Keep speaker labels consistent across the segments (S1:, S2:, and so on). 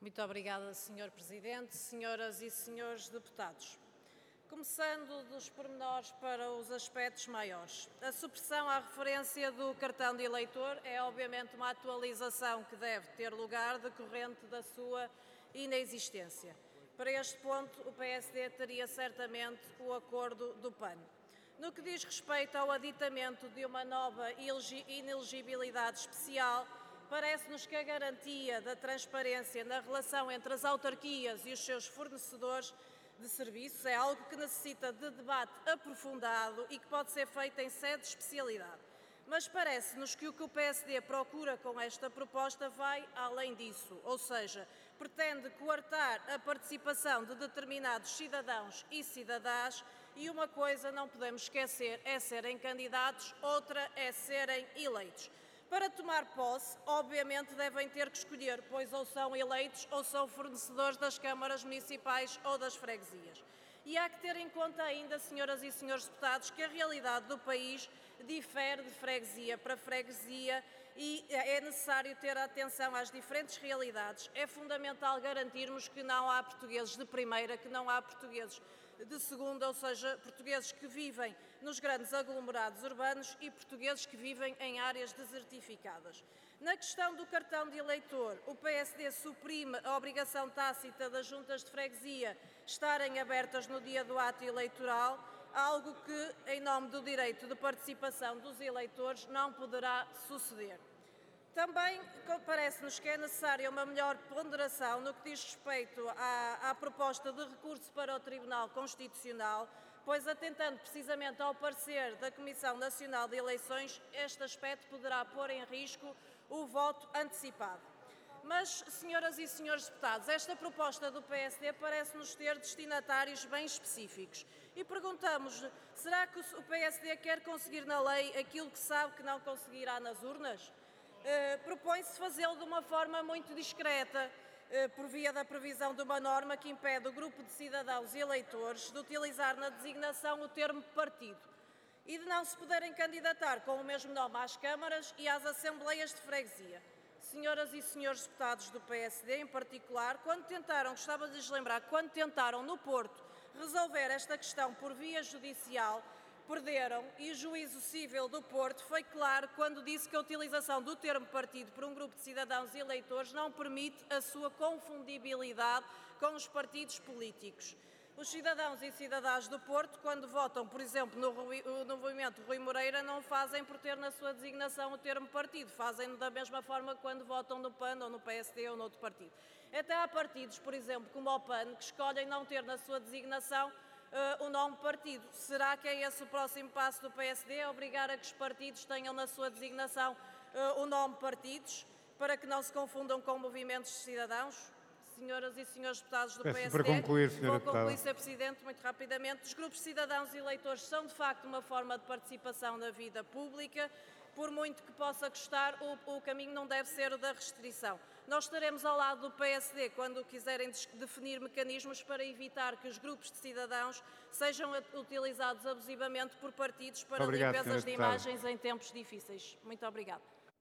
S1: Muito obrigada, Sr. Presidente, senhoras e senhores deputados. Começando dos pormenores para os aspectos maiores. A supressão à referência do cartão de eleitor é obviamente uma atualização que deve ter lugar decorrente da sua inexistência. Para este ponto, o PSD teria certamente o acordo do PAN. No que diz respeito ao aditamento de uma nova inelegibilidade especial, parece-nos que a garantia da transparência na relação entre as autarquias e os seus fornecedores de serviços é algo que necessita de debate aprofundado e que pode ser feito em sede de especialidade. Mas parece-nos que o PSD procura com esta proposta vai além disso, ou seja, pretende coartar a participação de determinados cidadãos e cidadãs e uma coisa não podemos esquecer é serem candidatos, outra é serem eleitos. Para tomar posse, obviamente devem ter que escolher, pois ou são eleitos ou são fornecedores das câmaras municipais ou das freguesias. E há que ter em conta ainda, senhoras e senhores deputados, que a realidade do país difere de freguesia para freguesia e é necessário ter atenção às diferentes realidades. É fundamental garantirmos que não há portugueses de primeira, que não há portugueses de segunda, ou seja, portugueses que vivem nos grandes aglomerados urbanos e portugueses que vivem em áreas desertificadas. Na questão do cartão de eleitor, o PSD suprime a obrigação tácita das juntas de freguesia estarem abertas no dia do ato eleitoral, algo que, em nome do direito de participação dos eleitores, não poderá suceder. Também parece-nos que é necessária uma melhor ponderação no que diz respeito à proposta de recurso para o Tribunal Constitucional, pois atentando precisamente ao parecer da Comissão Nacional de Eleições, este aspecto poderá pôr em risco o voto antecipado. Mas, senhoras e senhores deputados, esta proposta do PSD parece-nos ter destinatários bem específicos. E perguntamos, será que o PSD quer conseguir na lei aquilo que sabe que não conseguirá nas urnas? Propõe-se fazê-lo de uma forma muito discreta, por via da previsão de uma norma que impede o grupo de cidadãos e eleitores de utilizar na designação o termo partido e de não se poderem candidatar com o mesmo nome às câmaras e às assembleias de freguesia. Senhoras e senhores deputados do PSD, em particular, gostava de lhes lembrar, quando tentaram no Porto resolver esta questão por via judicial, perderam e o juízo civil do Porto foi claro quando disse que a utilização do termo partido por um grupo de cidadãos e eleitores não permite a sua confundibilidade com os partidos políticos. Os cidadãos e cidadãs do Porto, quando votam, por exemplo, no movimento Rui Moreira, não fazem por ter na sua designação o termo partido, fazem da mesma forma quando votam no PAN ou no PSD ou noutro partido. Até há partidos, por exemplo, como o PAN, que escolhem não ter na sua designação o nome partido. Será que é esse o próximo passo do PSD? Obrigar a que os partidos tenham na sua designação o nome partidos, para que não se confundam com movimentos de cidadãos? Senhoras e senhores deputados do PSD,
S2: para concluir,
S1: vou concluir, Sr. Presidente, muito rapidamente. Os grupos de cidadãos e eleitores são, de facto, uma forma de participação na vida pública. Por muito que possa custar, o caminho não deve ser o da restrição. Nós estaremos ao lado do PSD quando quiserem definir mecanismos para evitar que os grupos de cidadãos sejam utilizados abusivamente por partidos para limpezas de imagens em tempos difíceis. Muito obrigada.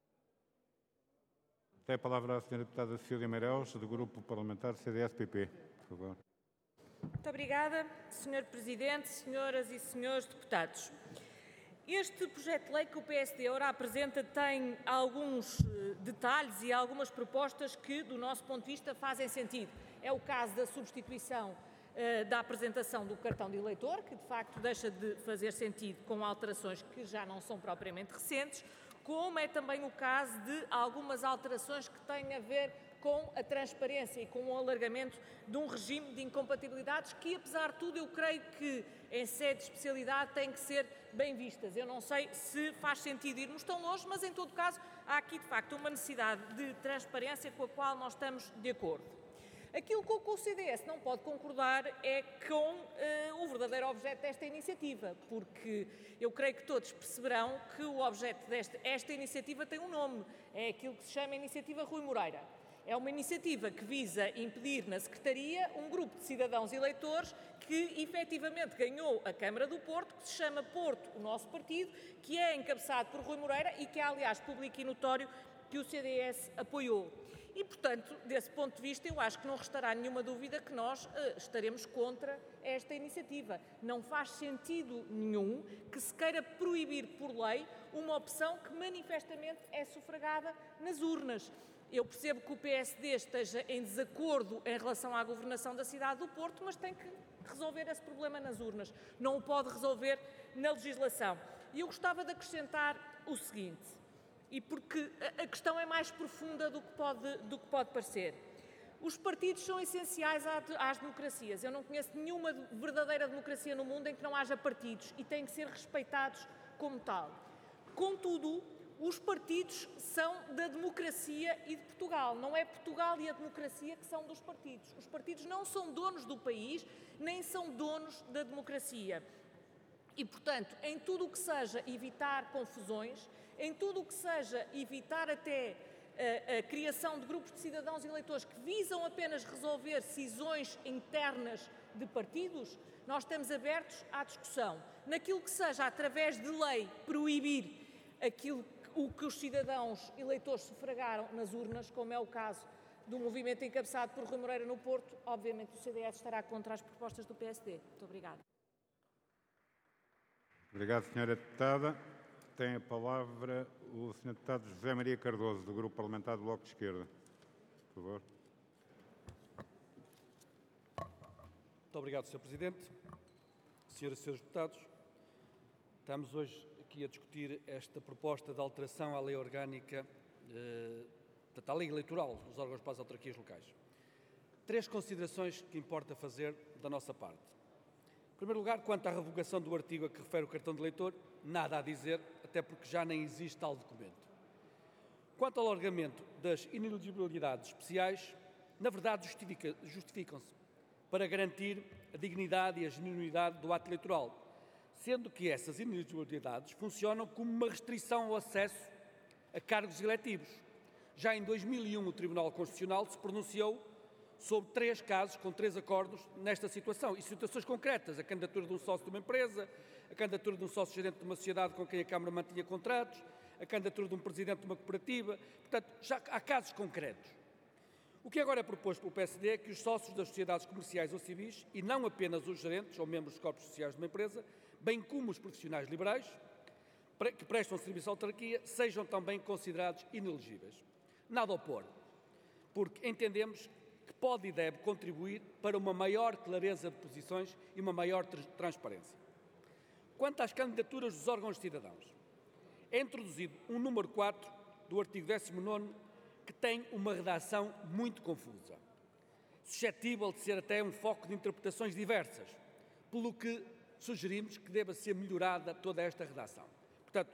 S2: Tem a palavra a Sra. Deputada Cecília Meirelles, do Grupo Parlamentar CDS-PP, por favor.
S3: Muito obrigada, Sr. Presidente, senhoras e senhores deputados. Este projeto de lei que o PSD ora apresenta tem alguns detalhes e algumas propostas que, do nosso ponto de vista, fazem sentido. É o caso da substituição da apresentação do cartão de eleitor, que de facto deixa de fazer sentido com alterações que já não são propriamente recentes, como é também o caso de algumas alterações que têm a ver com a transparência e com o alargamento de um regime de incompatibilidades que, apesar de tudo, eu creio que em sede de especialidade têm que ser bem vistas. Eu não sei se faz sentido irmos tão longe, mas em todo caso há aqui de facto uma necessidade de transparência com a qual nós estamos de acordo. Aquilo com que o CDS não pode concordar é com o verdadeiro objeto desta iniciativa, porque eu creio que todos perceberão que o objeto desta iniciativa tem um nome, é aquilo que se chama Iniciativa Rui Moreira. É uma iniciativa que visa impedir na Secretaria um grupo de cidadãos eleitores que efetivamente ganhou a Câmara do Porto, que se chama Porto, o nosso partido, que é encabeçado por Rui Moreira e que é, aliás, público e notório que o CDS apoiou. E, portanto, desse ponto de vista, eu acho que não restará nenhuma dúvida que nós estaremos contra esta iniciativa. Não faz sentido nenhum que se queira proibir por lei uma opção que manifestamente é sufragada nas urnas. Eu percebo que o PSD esteja em desacordo em relação à governação da cidade do Porto, mas tem que resolver esse problema nas urnas. Não o pode resolver na legislação. E eu gostava de acrescentar o seguinte, e porque a questão é mais profunda do que pode parecer. Os partidos são essenciais às democracias. Eu não conheço nenhuma verdadeira democracia no mundo em que não haja partidos e têm que ser respeitados como tal. Contudo, os partidos são da democracia e de Portugal. Não é Portugal e a democracia que são dos partidos. Os partidos não são donos do país, nem são donos da democracia. E, portanto, em tudo o que seja evitar confusões, em tudo o que seja evitar até a criação de grupos de cidadãos e eleitores que visam apenas resolver cisões internas de partidos, nós estamos abertos à discussão. Naquilo que seja, através de lei, proibir o que os cidadãos eleitores sufragaram nas urnas, como é o caso do movimento encabeçado por Rui Moreira no Porto, obviamente o CDS estará contra as propostas do PSD. Muito obrigada.
S2: Obrigado, Sra. Deputada. Tem a palavra o Sr. Deputado José Maria Cardoso, do Grupo Parlamentar do Bloco de Esquerda. Por favor.
S4: Muito obrigado, Sr. Presidente. Senhoras e Srs. Deputados, estamos hoje aqui a discutir esta proposta de alteração à Lei Orgânica, à Lei Eleitoral dos órgãos para as autarquias locais. 3 considerações que importa fazer da nossa parte. Em primeiro lugar, quanto à revogação do artigo a que refere o cartão de eleitor, nada a dizer, até porque já nem existe tal documento. Quanto ao alargamento das inelegibilidades especiais, na verdade justificam-se para garantir a dignidade e a genuinidade do ato eleitoral, sendo que essas inelegibilidades funcionam como uma restrição ao acesso a cargos eletivos. Já em 2001, o Tribunal Constitucional se pronunciou sobre 3 casos, com 3 acordos, nesta situação, e situações concretas, a candidatura de um sócio de uma empresa, a candidatura de um sócio-gerente de uma sociedade com quem a Câmara mantinha contratos, a candidatura de um presidente de uma cooperativa, portanto, já há casos concretos. O que agora é proposto pelo PSD é que os sócios das sociedades comerciais ou civis, e não apenas os gerentes ou membros dos corpos sociais de uma empresa, bem como os profissionais liberais, que prestam serviço à autarquia, sejam também considerados inelegíveis. Nada a opor, porque entendemos que pode e deve contribuir para uma maior clareza de posições e uma maior transparência. Quanto às candidaturas dos órgãos de cidadãos, é introduzido um número 4 do artigo 19º que tem uma redação muito confusa, suscetível de ser até um foco de interpretações diversas, pelo que sugerimos que deva ser melhorada toda esta redação. Portanto,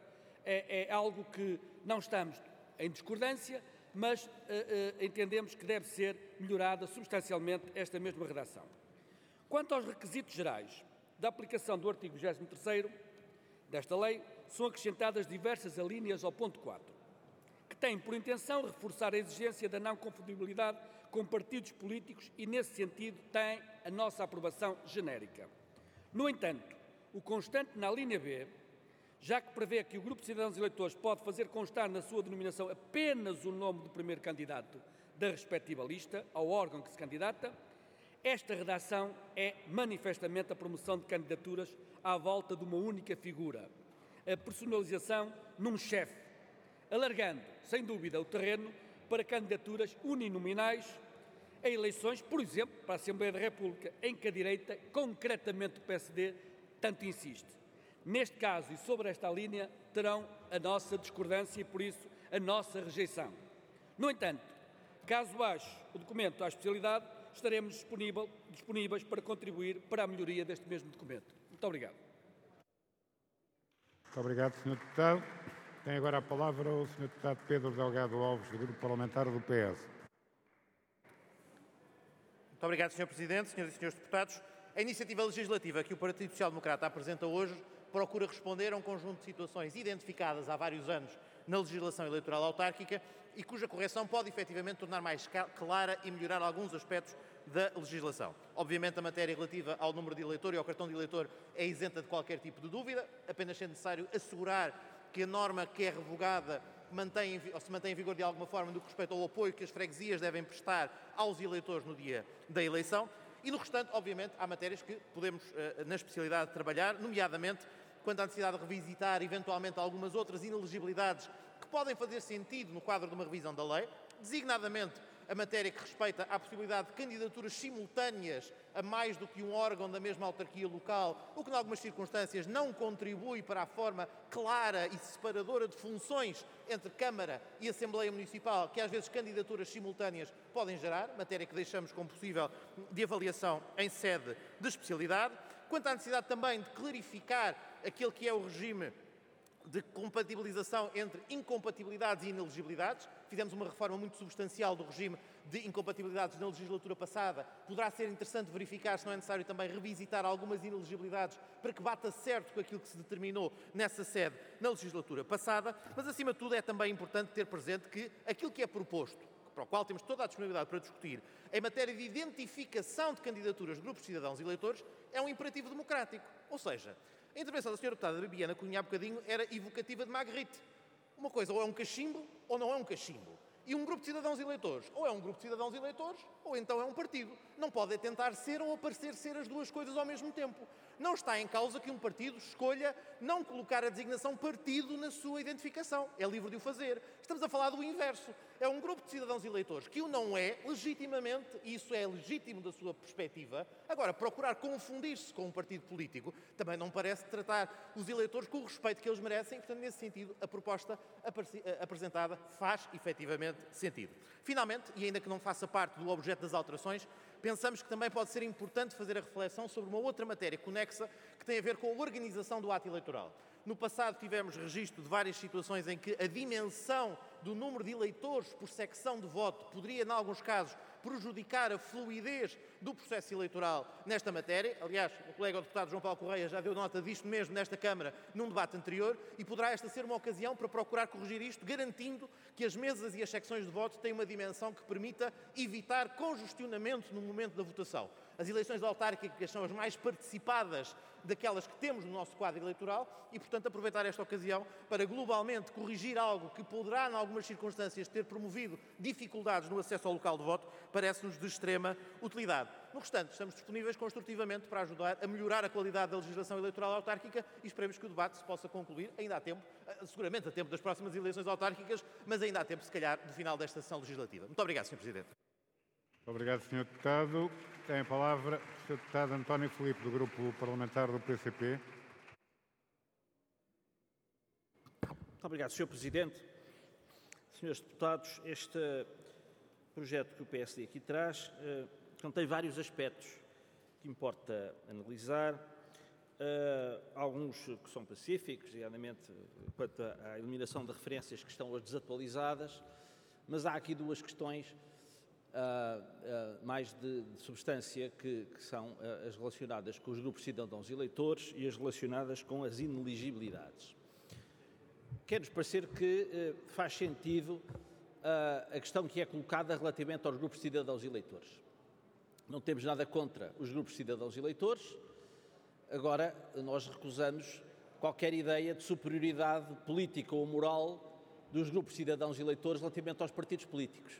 S4: é algo que não estamos em discordância, mas entendemos que deve ser melhorada substancialmente esta mesma redação. Quanto aos requisitos gerais da aplicação do artigo 23º desta lei, são acrescentadas diversas alíneas ao ponto 4, que têm por intenção reforçar a exigência da não confundibilidade com partidos políticos e, nesse sentido, têm a nossa aprovação genérica. No entanto, o constante na linha B, já que prevê que o grupo de cidadãos eleitores pode fazer constar na sua denominação apenas o nome do primeiro candidato da respectiva lista ao órgão que se candidata, esta redação é manifestamente a promoção de candidaturas à volta de uma única figura, a personalização num chefe, alargando, sem dúvida, o terreno para candidaturas uninominais a eleições, por exemplo, para a Assembleia da República, em que a direita, concretamente o PSD, tanto insiste. Neste caso e sobre esta linha, terão a nossa discordância e, por isso, a nossa rejeição. No entanto, caso baixe o documento à especialidade, estaremos disponíveis para contribuir para a melhoria deste mesmo documento. Muito obrigado.
S2: Muito obrigado, Sr. Deputado. Tem agora a palavra o Sr. Deputado Pedro Delgado Alves, do Grupo Parlamentar do PS.
S5: Muito obrigado, Sr. Presidente, Senhoras e Senhores Deputados. A iniciativa legislativa que o Partido Social Democrata apresenta hoje procura responder a um conjunto de situações identificadas há vários anos na legislação eleitoral autárquica e cuja correção pode efetivamente tornar mais clara e melhorar alguns aspectos da legislação. Obviamente, a matéria relativa ao número de eleitor e ao cartão de eleitor é isenta de qualquer tipo de dúvida, apenas sendo necessário assegurar que a norma que é revogada se mantém em vigor de alguma forma no que respeita ao apoio que as freguesias devem prestar aos eleitores no dia da eleição. E no restante, obviamente, há matérias que podemos, na especialidade, trabalhar, nomeadamente quanto à necessidade de revisitar eventualmente algumas outras inelegibilidades que podem fazer sentido no quadro de uma revisão da lei, designadamente a matéria que respeita à possibilidade de candidaturas simultâneas a mais do que um órgão da mesma autarquia local, o que, em algumas circunstâncias, não contribui para a forma clara e separadora de funções entre Câmara e Assembleia Municipal, que às vezes candidaturas simultâneas podem gerar, matéria que deixamos como possível de avaliação em sede de especialidade. Quanto à necessidade também de clarificar aquele que é o regime de compatibilização entre incompatibilidades e inelegibilidades. Fizemos uma reforma muito substancial do regime de incompatibilidades na legislatura passada. Poderá ser interessante verificar se não é necessário também revisitar algumas inelegibilidades para que bata certo com aquilo que se determinou nessa sede na legislatura passada. Mas, acima de tudo, é também importante ter presente que aquilo que é proposto, para o qual temos toda a disponibilidade para discutir, em matéria de identificação de candidaturas de grupos de cidadãos e eleitores, é um imperativo democrático. Ou seja, a intervenção da Sra. Deputada Bibiana Cunha há bocadinho era evocativa de Magritte. Uma coisa ou é um cachimbo ou não é um cachimbo. E um grupo de cidadãos e eleitores ou é um grupo de cidadãos e eleitores ou então é um partido. Não pode tentar ser ou parecer ser as duas coisas ao mesmo tempo. Não está em causa que um partido escolha não colocar a designação partido na sua identificação. É livre de o fazer. Estamos a falar do inverso. É um grupo de cidadãos e eleitores que o não é, legitimamente, e isso é legítimo da sua perspectiva. Agora, procurar confundir-se com um partido político também não parece tratar os eleitores com o respeito que eles merecem. Portanto, nesse sentido, a proposta apresentada faz, efetivamente, sentido. Finalmente, e ainda que não faça parte do objeto das alterações, pensamos que também pode ser importante fazer a reflexão sobre uma outra matéria conexa que tem a ver com a organização do ato eleitoral. No passado tivemos registro de várias situações em que a dimensão do número de eleitores por secção de voto poderia, em alguns casos, prejudicar a fluidez do processo eleitoral nesta matéria. Aliás, o colega deputado João Paulo Correia já deu nota disto mesmo nesta Câmara num debate anterior e poderá esta ser uma ocasião para procurar corrigir isto, garantindo que as mesas e as secções de voto têm uma dimensão que permita evitar congestionamento no momento da votação. As eleições autárquicas são as mais participadas daquelas que temos no nosso quadro eleitoral e, portanto, aproveitar esta ocasião para globalmente corrigir algo que poderá, em algumas circunstâncias, ter promovido dificuldades no acesso ao local de voto, parece-nos de extrema utilidade. No restante, estamos disponíveis construtivamente para ajudar a melhorar a qualidade da legislação eleitoral autárquica e esperemos que o debate se possa concluir, ainda há tempo, seguramente a tempo das próximas eleições autárquicas, mas ainda há tempo, se calhar, do final desta sessão legislativa. Muito obrigado, Sr. Presidente.
S2: Obrigado, Sr. Deputado. Tem a palavra o Sr. Deputado António Filipe, do Grupo Parlamentar do PCP.
S6: Muito obrigado, Sr. Presidente. Senhores deputados, este projeto que o PSD aqui traz contém vários aspectos que importa analisar, alguns que são pacíficos, nomeadamente quanto à eliminação de referências que estão hoje desatualizadas, mas há aqui duas questões mais de substância que são as relacionadas com os grupos de cidadãos e eleitores e as relacionadas com as ineligibilidades. Quer-nos parecer que faz sentido a questão que é colocada relativamente aos grupos de cidadãos e eleitores. Não temos nada contra os grupos de cidadãos e eleitores, agora nós recusamos qualquer ideia de superioridade política ou moral dos grupos de cidadãos e eleitores relativamente aos partidos políticos.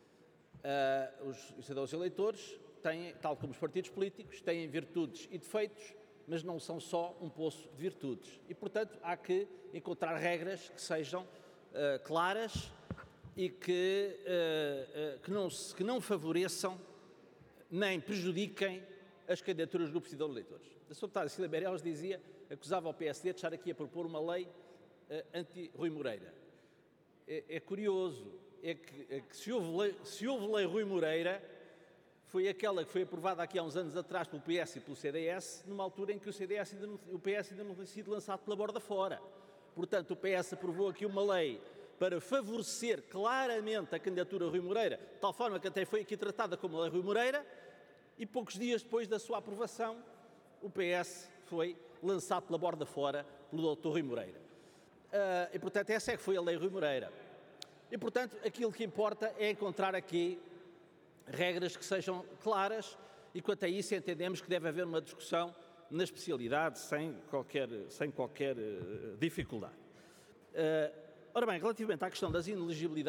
S6: Os cidadãos e eleitores têm, tal como os partidos políticos, têm virtudes e defeitos, mas não são só um poço de virtudes. E, portanto, há que encontrar regras que sejam claras e que não favoreçam nem prejudiquem as candidaturas dos grupos de cidadãos e eleitores. A Sra. Deputada Cecília Meirelles dizia, acusava o PSD de estar aqui a propor uma lei anti-Rui Moreira. É curioso. É que se houve lei Rui Moreira, foi aquela que foi aprovada aqui há uns anos atrás pelo PS e pelo CDS, numa altura em que o PS ainda não tinha sido lançado pela borda fora. Portanto, o PS aprovou aqui uma lei para favorecer claramente a candidatura Rui Moreira, de tal forma que até foi aqui tratada como lei Rui Moreira, e poucos dias depois da sua aprovação, o PS foi lançado pela borda fora pelo Dr. Rui Moreira. E, portanto, essa é que foi a lei Rui Moreira. E, portanto, aquilo que importa é encontrar aqui regras que sejam claras e, quanto a isso, entendemos que deve haver uma discussão na especialidade sem qualquer dificuldade. Ora bem, relativamente à questão das inelegibilidades